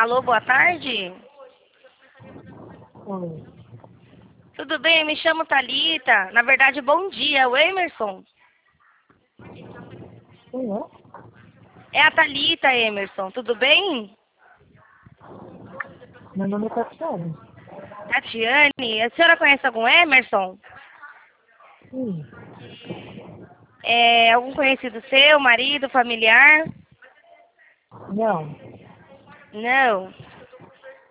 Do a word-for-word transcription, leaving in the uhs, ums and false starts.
Alô, boa tarde. Oi. Tudo bem? Me chamo Thalita. Na verdade, bom dia. O Emerson. Quem é? É a Thalita, Emerson. Tudo bem? Meu nome é Tatiane. Tatiane, a senhora conhece algum Emerson? Sim. É algum conhecido seu, marido, familiar? Não. Não.